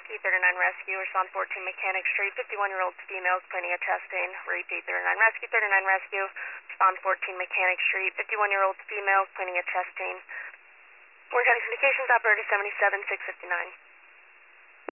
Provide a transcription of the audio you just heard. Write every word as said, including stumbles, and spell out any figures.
Rescue, thirty-nine Rescue, respond fourteen Mechanic Street, fifty-one-year-old females planning a testing. Repeat, thirty-nine Rescue, thirty-nine Rescue, respond fourteen Mechanic Street, fifty-one-year-old females planning a testing. Morgan County Communications Operator seventy-seven six fifty-nine.